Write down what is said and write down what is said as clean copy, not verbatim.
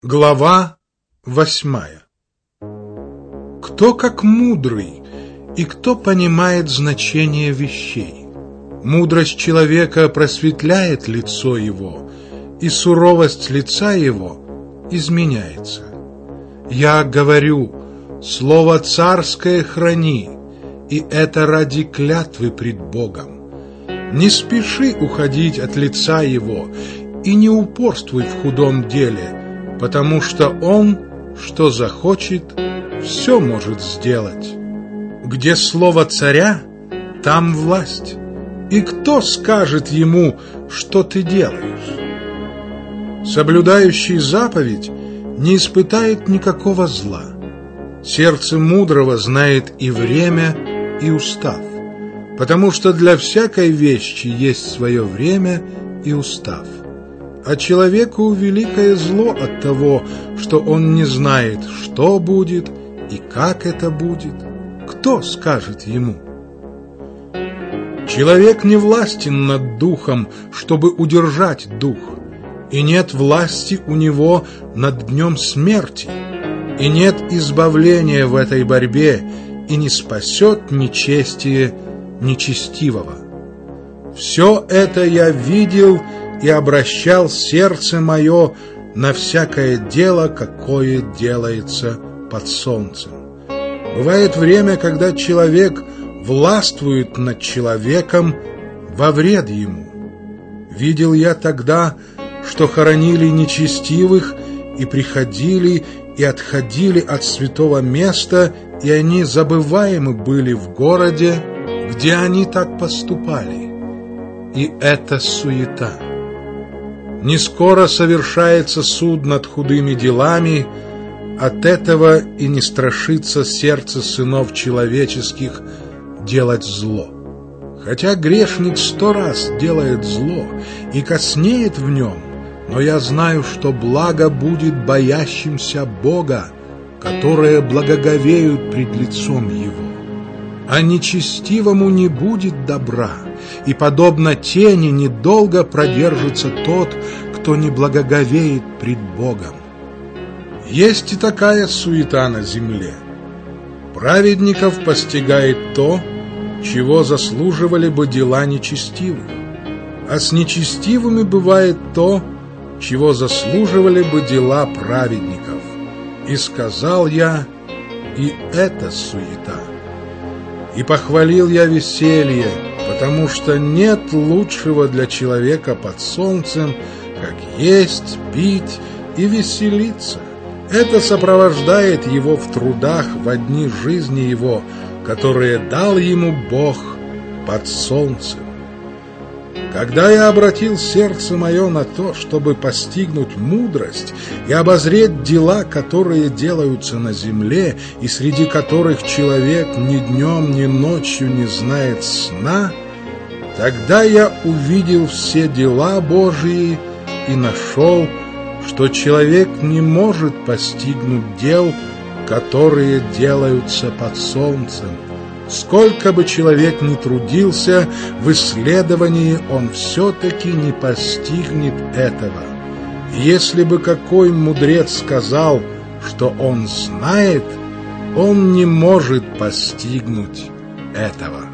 Глава 8. Кто как мудрый, и кто понимает значение вещей? Мудрость человека просветляет лицо его, и суровость лица его изменяется. Я говорю, слово царское храни, и это ради клятвы пред Богом. Не спеши уходить от лица его, и не упорствуй в худом деле, потому что он, что захочет, все может сделать. Где слово царя, там власть. И кто скажет ему, что ты делаешь? Соблюдающий заповедь не испытает никакого зла. Сердце мудрого знает и время, и устав, потому что для всякой вещи есть свое время и устав. А человеку великое зло от того, что он не знает, что будет и как это будет. Кто скажет ему? Человек не властен над духом, чтобы удержать дух, и нет власти у него над днем смерти, и нет избавления в этой борьбе, и не спасет нечестие нечестивого. Все это я видел и обращал сердце мое на всякое дело, какое делается под солнцем. Бывает время, когда человек властвует над человеком во вред ему. Видел я тогда, что хоронили нечестивых и приходили и отходили от святого места, и они забываемы были в городе, где они так поступали. И это суета. Не скоро совершается суд над худыми делами, от этого и не страшится сердце сынов человеческих делать зло. Хотя грешник 100 раз делает зло и коснеет в нем, но я знаю, что благо будет боящимся Бога, которые благоговеют пред лицом Его. А нечестивому не будет добра, и, подобно тени, недолго продержится тот, кто не благоговеет пред Богом. Есть и такая суета на земле. Праведников постигает то, чего заслуживали бы дела нечестивых, а с нечестивыми бывает то, чего заслуживали бы дела праведников. И сказал я, и это суета. И похвалил я веселье, потому что нет лучшего для человека под солнцем, как есть, пить и веселиться. Это сопровождает его в трудах в дни жизни его, которые дал ему Бог под солнцем. Когда я обратил сердце мое на то, чтобы постигнуть мудрость и обозреть дела, которые делаются на земле, и среди которых человек ни днем, ни ночью не знает сна, тогда я увидел все дела Божии и нашел, что человек не может постигнуть дел, которые делаются под солнцем. Сколько бы человек ни трудился в исследовании, он все-таки не постигнет этого. Если бы какой мудрец сказал, что он знает, он не может постигнуть этого.